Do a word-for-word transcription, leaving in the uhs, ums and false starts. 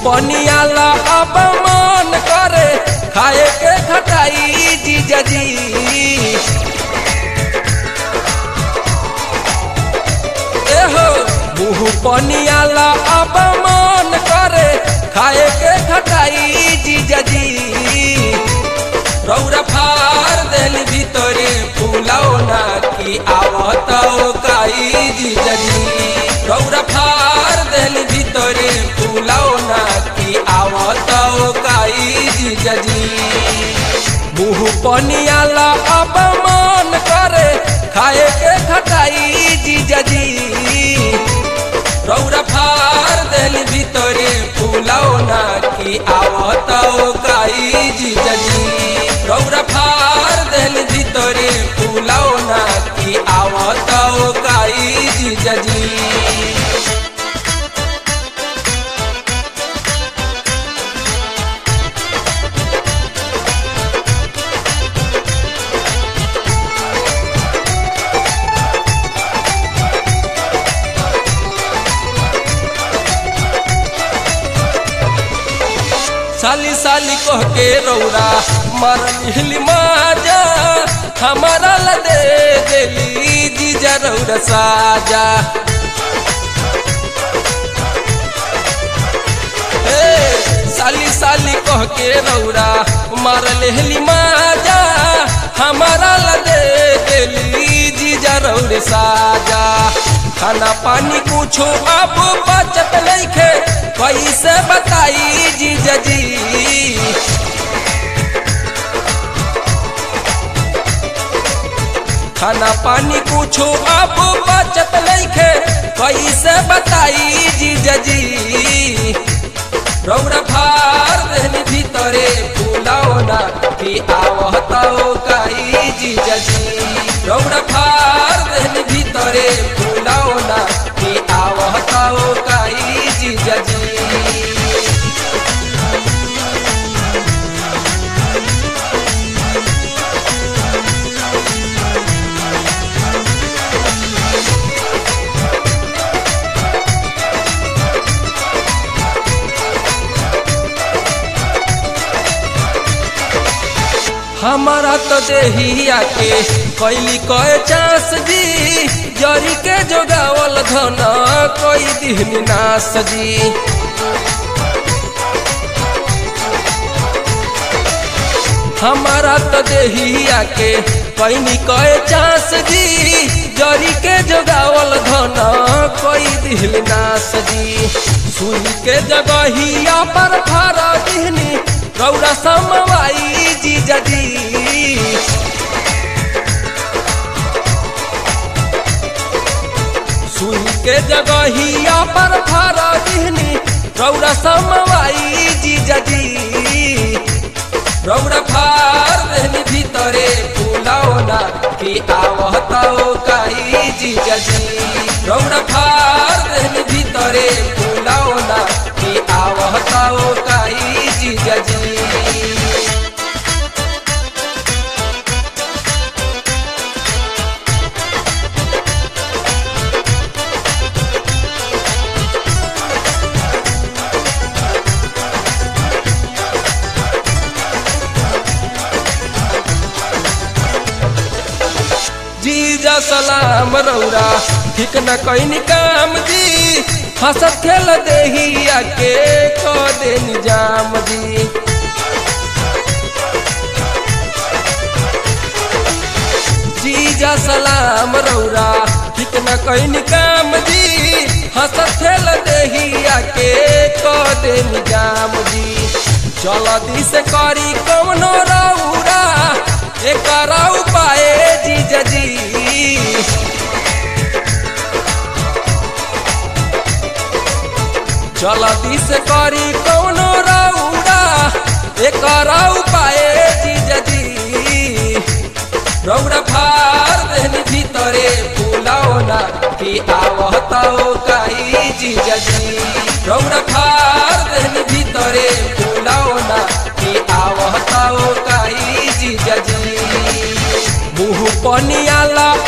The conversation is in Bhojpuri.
पनियाला अब मन करे खाए के खटाई जीजा जी। एहो मुँह पनियाला अब मन करे खाए के खटाई जीजा जी। रौरा फार देल भीतरे फूलाओ ना की आवत काई जीजा जी। रौरा फार देल भीतरे फूलाओ ना की आवत काई जीजा जी। मुँह पनियाला अब मन करे खाए के खटाई जीजा जी। रौरा फार देल भीतरे फूलाओ ना की आवत काई जीजा जी। रौरा फार देल भीतरे फूलाओ ना की आवत काई जीजा जी। साली साली कह के रौरा मरली माजा हमारा ला दे देली जीजा रौरा साजा। हे साली साली कह के रौरा मरली माजा हमारा ला दे देली जीजा रौरा साजा। खाना पानी कुछो अब बचत नइखे कैसे बताई जीजा जी। खाना पानी कुछो अब बचत नइखे कैसे बताई जीजा जी। रौरा फार देल भीतरे फूलाओ ना की आवत काई जीजा जी। रौरा फार देल भीतरे फूलाओ ना की आवत काई जीजा जी। हमारा तो देहिया के कैली कए चास जी। जरी के जोगावल धन कोई दिहनी नास जी। हमारा तो देहिया के कैली कए चास जी। जरी के जोगावल धन कोई दिहनी नास जी। सुई के जगहिया पर फारा दिहनी रौरा समवाई जीजा जी। सुई के जगहिया पर फारा दिहनी रौरा समवाई जीजा जी। रौरा फार देल भीतरे फूलाओ ना की आवत काई जीजा जी। रौरा फार देल भीतरे फूलाओ ना की आवत काई जीजा जी। जीजा सलाम रौरा ठीक न कैनी काम जी। हंसत खेल देहिया के क दे निजाम जी। जीजा सलाम रौरा ठीक न कैनी काम जी। हंसत खेल देहिया के क दे निजाम जी। जल्दी से करी कौनो रौरा एकरा उपाय जीजा जी। जल्दी से करी कौनो रौरा एकरा उपाय जीजा जी। रौरा फार देल भीतरे फूलाओ ना की आवत काई जीजा जी। रौरा फार देल भीतरे फूलाओ ना की आवत काई जीजा जी। मुँह पनियाला